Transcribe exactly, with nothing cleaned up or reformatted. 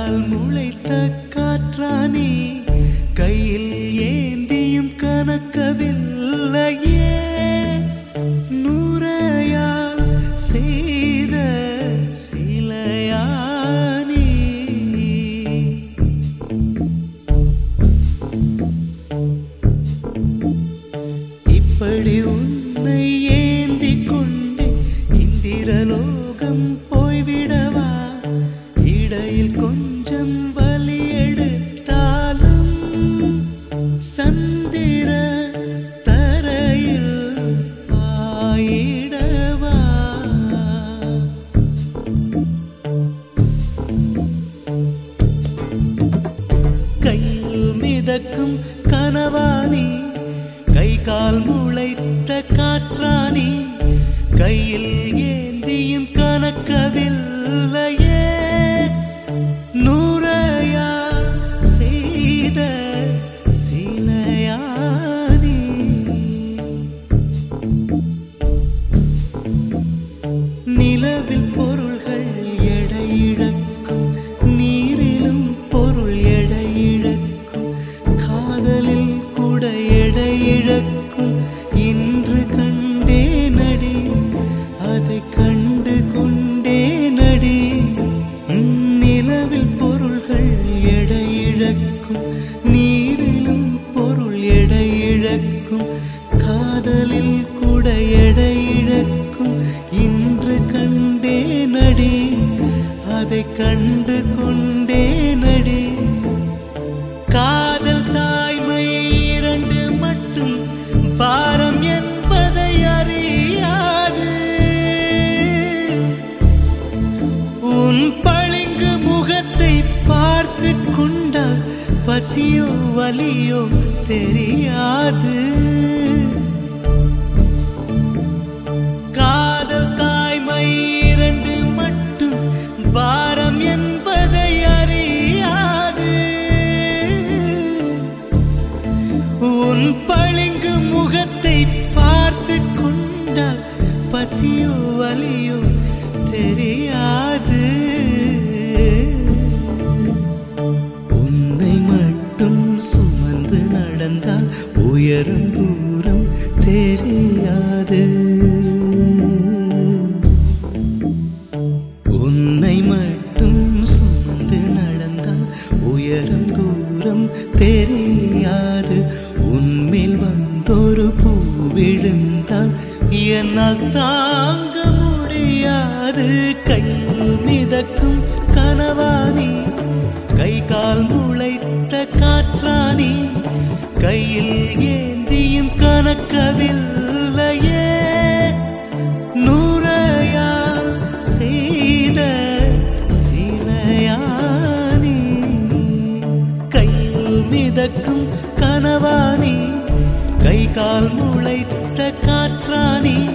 கால் முளைத்த காற்றானே கையில் ஏந்தியும் கனக்கவில்லையே நூறையால் செய்த சிலையானே இப்படி உன்னை ஏந்தி கொண்டு இந்திரலோகம் போய்விடவா இடையில் கொஞ்சம் வலி எடுத்தாலும் சந்திர தரையில் பாயிடவா கையில் மிதக்கும் கனவானி கை கால் முளைத்த காற்றானி கையில் ஏந்தியும் கனக்கவில்லையே நூறையா செய்த சிலையானி நிலவில் பொருள்கள் எடையிழக்கும் நீரிலும் பொருள் எடையிழக்கும் காதலில் கூட எடையிழக்கும் இன்று கண்டே நடி அதை கண்டு கொண்டே நடி நிலவில் பொருள்கள் எடையிழக்கும் நீரிலும் பொருள் எடையிழக்கும் காதலில் கூட எடையிழக்கும் இன்று கண்டே நடி அதை கண்டு கொண்டே நடி காதல் தாய்மை இரண்டு மட்டும் பாரம் என்பதை அறியாது உன் பளிங்கு முகத்தை பார்த்து கொண்டால் பசியோ வலியோ தெரியாது காதல் தாய்மை இரண்டு மட்டும் பாரம் என்பதை அறியாது உன் பளிங்கு முகத்தை பார்த்து கொண்டால் பசியோ வலியோ தெரியாது உன்னை மட்டும் சுமந்து நடந்தால் உயரம் தூரம் தெரியாது உன்னை மட்டும் சுமந்து நடந்தால் உயரம் தூரம் தெரியாது உன்மேல் வந்தொரு பூ விழுந்தால் என்னால் தாங்க முடியாது கையில் மிதக்கும் கனவானி கை கால் முளைத்த காற்றானி கையில் ஏந்தியும் கனக்கவில்லையே நூறையா செய்த சிலையானி கையில் மிதக்கும் கனவானி கை கால் முளைத்த காற்றானி